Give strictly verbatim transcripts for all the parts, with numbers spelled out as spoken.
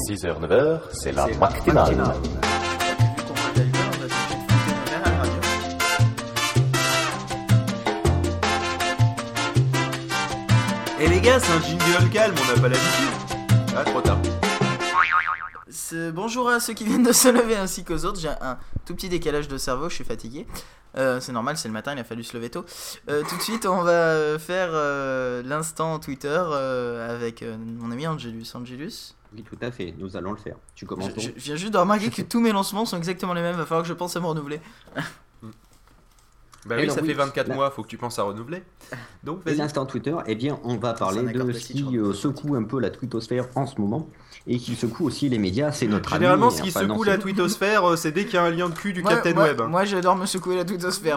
six heures neuf heures, c'est la matinale. Eh les gars, c'est un jingle calme, on n'a pas l'habitude. Ah, trop tard. C'est... Bonjour à ceux qui viennent de se lever ainsi qu'aux autres. J'ai un tout petit décalage de cerveau, je suis fatigué. Euh, c'est normal, c'est le matin, il a fallu se lever tôt. Euh, tout de suite, on va faire euh, l'instant Twitter euh, avec euh, mon ami Angelus. Angelus Oui, tout à fait, nous allons le faire. Tu commences. Je, je viens juste de remarquer que tous mes lancements sont exactement les mêmes, va falloir que je pense à me renouveler. Bah oui, alors, ça oui, fait vingt-quatre là... mois, faut que tu penses à renouveler. Donc, vas-y. L'instant Twitter, eh bien, on va parler de ce qui euh, secoue un peu la twittosphère en ce moment et qui secoue aussi les médias, c'est notre Généralement, ami. ce qui enfin, secoue non, la twittosphère, c'est dès qu'il y a un lien de cul du moi, Captain moi, Web. Moi, j'adore me secouer la twittosphère.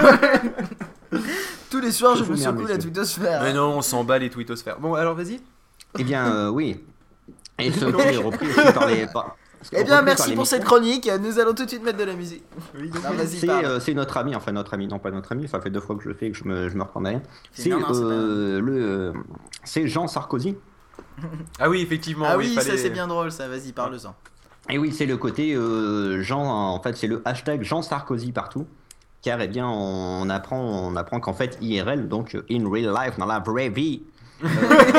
Tous les soirs, je, je me secoue la twittosphère. Mais non, on s'en bat les twittosphères. Bon, alors vas-y. Eh bien, euh, oui. Et ce qui est repris aussi par les... Par... Eh bien, merci pour cette chronique. Nous allons tout de suite mettre de la musique. Oui, non, vas-y, c'est, euh, c'est notre ami, enfin notre ami, non pas notre ami, ça fait deux fois que je le fais et que je me, je me reprends derrière. C'est, non, non, c'est, euh, le, euh, c'est Jean Sarkozy. Ah oui, effectivement. Ah oui, oui, fallait... ça c'est bien drôle, ça. Vas-y, parle-en. Et oui, c'est le côté euh, Jean, en fait, c'est le hashtag Jean Sarkozy partout. Car eh bien, on apprend, on apprend qu'en fait, I R L, donc in real life, dans la vraie vie. Euh,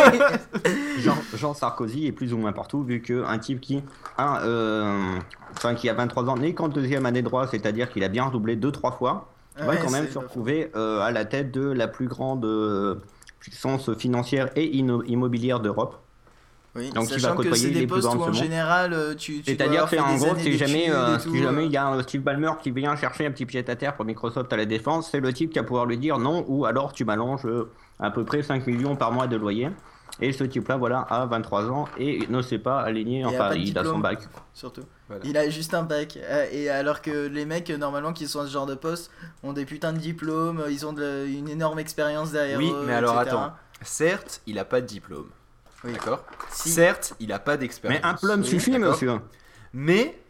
Jean, Jean Sarkozy est plus ou moins partout vu qu'un type qui a, euh, enfin, qui a vingt-trois ans n'est qu'en deuxième année de droit, c'est-à-dire qu'il a bien redoublé deux trois fois, ouais, va quand même se retrouver euh, à la tête de la plus grande euh, puissance financière et in- immobilière d'Europe. Oui, donc il va côtoyer les plus grandes en général, tu, tu c'est-à-dire que en gros, si jamais, euh, tout, si jamais il y a un Steve Ballmer qui vient chercher un petit pied à terre pour Microsoft à la défense, c'est le type qui va pouvoir lui dire non, ou alors tu m'allonges euh, à peu près cinq millions par mois de loyer. Et ce type-là, voilà, a vingt-trois ans et ne s'est pas aligné, enfin, il a son bac. Surtout. Voilà. Il a juste un bac. Et alors que les mecs, normalement, qui sont à ce genre de poste, ont des putains de diplômes, ils ont de, une énorme expérience derrière oui, eux. Oui, mais alors et cetera. attends. Certes, il a pas de diplôme. Oui. D'accord. Si. Certes, il a pas d'expérience. Mais un plum oui, suffit, d'accord. Monsieur. Mais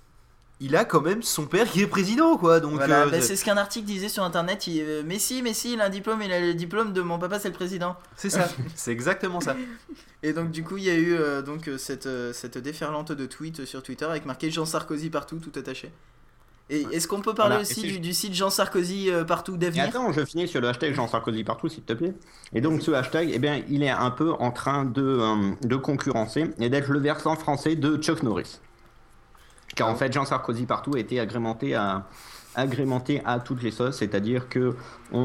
il a quand même son père qui est président, quoi. Donc voilà, euh, bah, c'est ce qu'un article disait sur internet. Il, euh, mais si, mais si, il a un diplôme. Il a le diplôme de mon papa, c'est le président. C'est ça. C'est exactement ça. Et donc du coup, il y a eu euh, donc cette euh, cette déferlante de tweets sur Twitter avec marqué Jean Sarkozy partout, tout attaché. Et est-ce qu'on peut parler voilà, aussi du, du site Jean Sarkozy euh, partout d'avenir ? Et attends, je finis sur le hashtag Jean Sarkozy partout, s'il te plaît. Et donc ce hashtag, eh bien, il est un peu en train de, euh, de concurrencer et d'être le versant français de Chuck Norris. Car en fait, Jean Sarkozy partout a été agrémenté à, agrémenté à toutes les sauces, c'est-à-dire que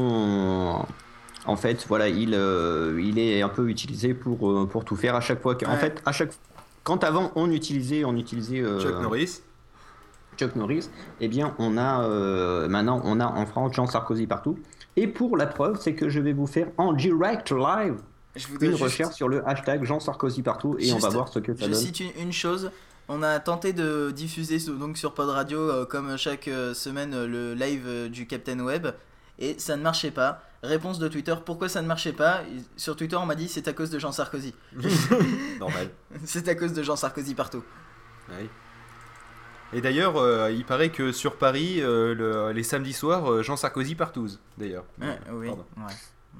on, en fait, voilà, il, euh, il est un peu utilisé pour, euh, pour tout faire à chaque fois. En ouais. fait, à chaque, quand avant on utilisait, on utilisait euh, Chuck Norris. Chuck Norris, eh bien, on a euh, maintenant, on a en France Jean Sarkozy partout. Et pour la preuve, c'est que je vais vous faire en direct live je une juste... recherche sur le hashtag Jean Sarkozy partout et juste, on va voir ce que ça je donne. Je cite une, une chose. On a tenté de diffuser donc sur Pod Radio, euh, comme chaque euh, semaine, euh, le live euh, du Captain Web, et ça ne marchait pas. Réponse de Twitter, pourquoi ça ne marchait pas ? Sur Twitter, on m'a dit c'est à cause de Jean Sarkozy. Normal. C'est à cause de Jean Sarkozy partout. Oui. Et d'ailleurs, euh, il paraît que sur Paris, euh, le, les samedis soirs, euh, Jean Sarkozy partout, d'ailleurs. Ouais, oui, ouais.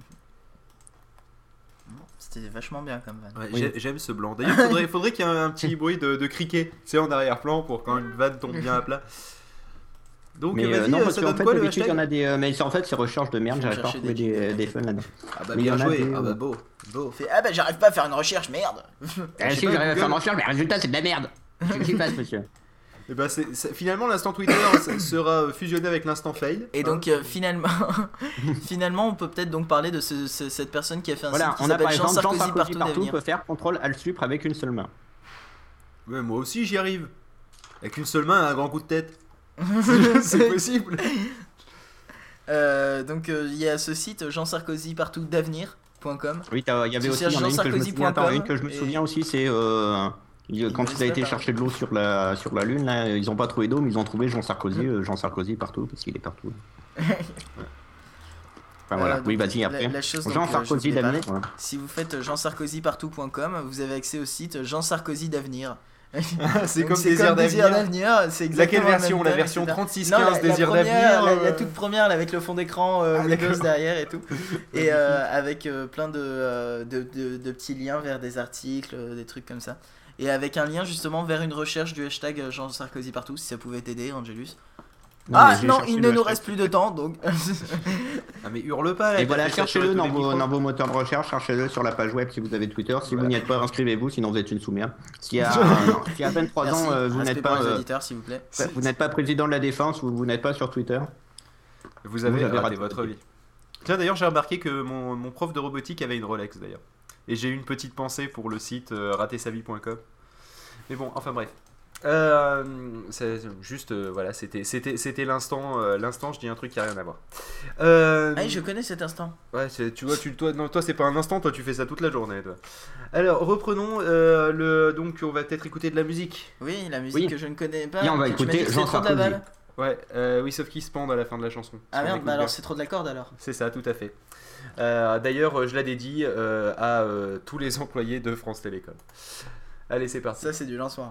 C'était vachement bien comme vanne. Ouais, oui. J'aime ce blanc. D'ailleurs, il faudrait, faudrait qu'il y ait un, un petit bruit de, de criquet, tu sais, en arrière-plan pour quand une vanne tombe bien à plat. Donc, mais vas-y, euh, non, parce ça qu'en donne fait, quoi le d'habitude, il y en hashtag ? a des. Euh, mais en fait, c'est recherche de merde, j'arrive pas à trouver des, des, des fun là-dedans. Ah bah, bien joué. Des... Ah bah, beau. beau. Fait, ah bah, j'arrive pas à faire une recherche, merde. Ah, si, j'arrive à faire une recherche, mais le résultat, c'est de la merde. Qu'est-ce qui se passe, monsieur ? Et bah c'est, c'est, finalement l'instant Twitter sera fusionné avec l'instant fail. Et donc hein euh, finalement, finalement on peut peut-être donc parler de ce, ce, cette personne qui a fait un voilà, site qui on s'appelle a par Jean exemple Sarkozy, Jean Sarkozy partout, partout d'avenir. Peut faire contrôle alt supr avec une seule main. Ouais, moi aussi j'y arrive. Avec une seule main, un grand coup de tête. c'est, c'est possible. Euh, donc il euh, y a ce site Jean Sarkozy partout d'avenir point com. Oui, il y avait aussi, il y en a une que je me souviens, attends, une que je me souviens et... aussi, c'est euh, quand il a été chercher de l'eau sur la, sur la Lune, là, ils n'ont pas trouvé d'eau, mais ils ont trouvé Jean Sarkozy, euh, Jean Sarkozy partout, parce qu'il est partout. Enfin voilà, euh, oui, vas-y, après. La, la chose, Jean donc, Sarkozy d'avenir. Voilà. Si vous faites jean sarkozy partout point com, vous avez accès au site Jean Sarkozy d'avenir. C'est Donc, comme c'est Désir comme Désir d'avenir. d'avenir. C'est exactement Laquelle le version même La thème, version et cetera. trente-six Non, quinze la- Désir la première, d'avenir. la, la euh, toute première là, avec le fond d'écran euh, Ah, Windows d'accord. derrière et tout. Et euh, avec euh, plein de, euh, de, de, de petits liens vers des articles, euh, des trucs comme ça. Et avec un lien justement vers une recherche du hashtag euh, Jean Sarkozy partout, si ça pouvait t'aider, Angelus. Non, Ah mais j'ai non, cherché il le ne nous hashtag. reste plus de temps donc. Ah, mais hurle pas là. Et t'as voilà, fait ça sur cherchez-le tous dans les vos, micros. dans vos moteurs de recherche, cherchez-le sur la page web si vous avez Twitter. Si Ouais. vous n'y êtes pas, inscrivez-vous, sinon vous êtes une sous-merde. S'il y a, non, s'il y a à peine trois Merci. ans, euh, vous Respect n'êtes pour pas, les euh, auditeurs s'il vous plaît. vous n'êtes pas président de la défense ou vous n'êtes pas sur Twitter. Vous avez Vous avez raté raté. votre vie. Tiens, d'ailleurs, j'ai remarqué que mon, mon prof de robotique avait une Rolex d'ailleurs. Et j'ai eu une petite pensée pour le site euh, rater sa vie point com. Mais bon, enfin bref. Euh, c'est juste, euh, voilà, c'était, c'était, c'était l'instant, euh, l'instant, je dis un truc qui a rien à voir. Euh, Ah, je connais cet instant. Ouais, c'est- tu vois, tu, toi, non, toi, c'est pas un instant, toi, tu fais ça toute la journée, toi. Alors, reprenons. euh, le, donc, on va peut-être écouter de la musique. Oui, la musique Oui. que je ne connais pas. Et on va que tu m'as écouter dit que Jean c'était trop de la Sarkozy. balle. Ouais, euh, oui, sauf qu'il se pend à la fin de la chanson. Ah Si on merde, écoute bah alors bien. c'est trop de la corde alors. C'est ça, tout à fait. Euh, D'ailleurs, je la dédie euh, à euh, tous les employés de France Télécom. Allez, c'est parti. Ça c'est du lançoir.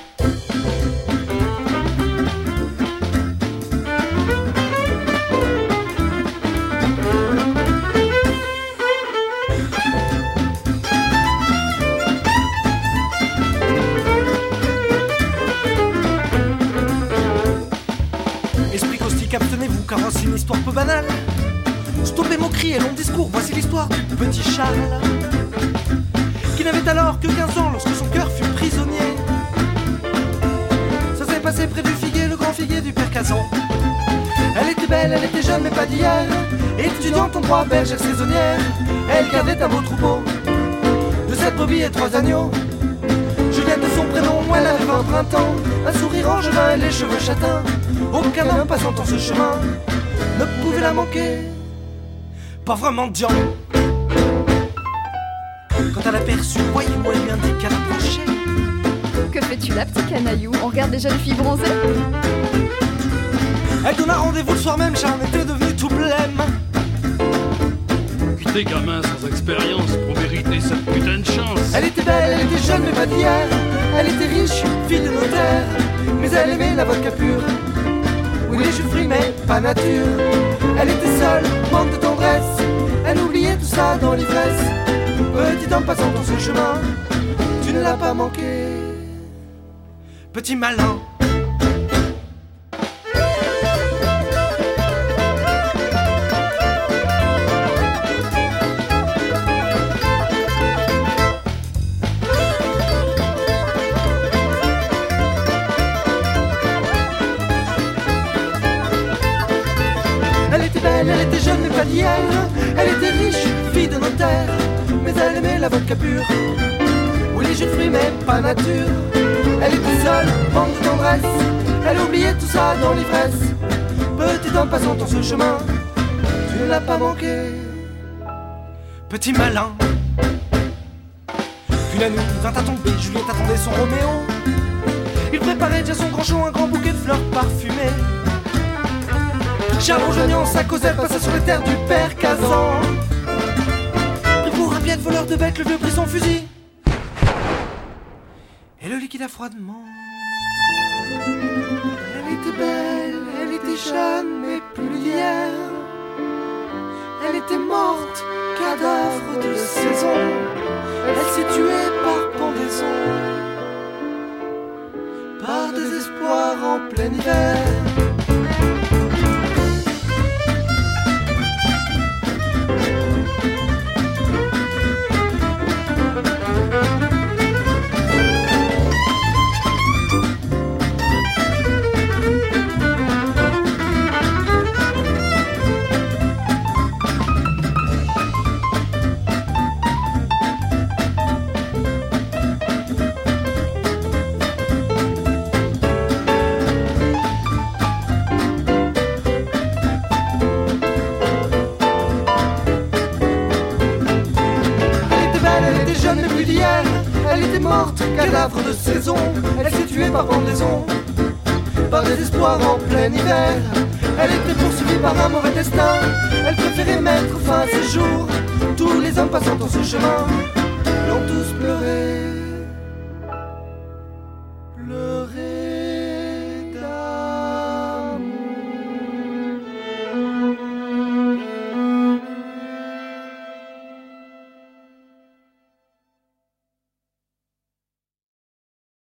Esprit caustique, abstenez-vous car voici une histoire peu banale. Stoppez moqueries et long discours, voici l'histoire du petit Charles, qui n'avait alors que quinze ans lorsque son cœur fut prisonnier. Ça s'est passé près du figuier, le grand figuier du père Cazan. Elle était belle, elle était jeune mais pas d'hier, étudiante en droit, bergère saisonnière. Elle gardait un beau troupeau de sept brebis et trois agneaux. Juliette de son prénom, elle avait vingt printemps, un sourire angevin et les cheveux châtains. Aucun homme passant en ce chemin ne pouvait la manquer. Pas vraiment mendiant. Quand elle aperçut, voyez-moi, elle lui indiqua d'approcher. Que fais-tu là, petit canaillou? On regarde déjà les filles bronzées? Elle donna rendez-vous le soir même, Charles était devenu tout blême. Des gamins sans expérience pour mériter cette putain de chance. Elle était belle, elle était jeune mais pas d'hier. Elle était riche, fille de notaire, mais elle aimait la vodka pure. Oui, les jus fruits mais pas nature. Elle était seule, manque de tendresse. Elle oubliait tout ça dans l'ivresse. Petit homme passant dans ce chemin, tu ne l'as pas manqué. Petit malin. Elle était belle, elle était jeune mais pas d'hier. Elle était riche, fille de notaire, mais elle aimait la vodka pure. Oui, les jus de fruits mais pas nature. Elle était seule, manque de tendresse. Elle oubliait tout ça dans l'ivresse. Petit homme passant dans ce chemin, tu ne l'as pas manqué. Petit malin. Puis la nuit vint à tomber, Juliette attendait son Roméo. Il préparait déjà son grand chaud, un grand bouquet de fleurs parfumées. Charles rejoignant sa causette passa sur les terres du père Cazan. Il pour un pied de voleur de bec, le vieux prit son fusil et le liquida froidement. Elle était belle, elle était jeune, mais plus d'hier. Elle était morte, cadavre de saison. Elle s'est tuée par pendaison, par désespoir en plein hiver. Elle était morte, cadavre de saison. Elle s'est tuée par pendaison, par désespoir en plein hiver. Elle était poursuivie par un mauvais destin. Elle préférait mettre fin à ses jours. Tous les hommes passant dans ce chemin l'ont tous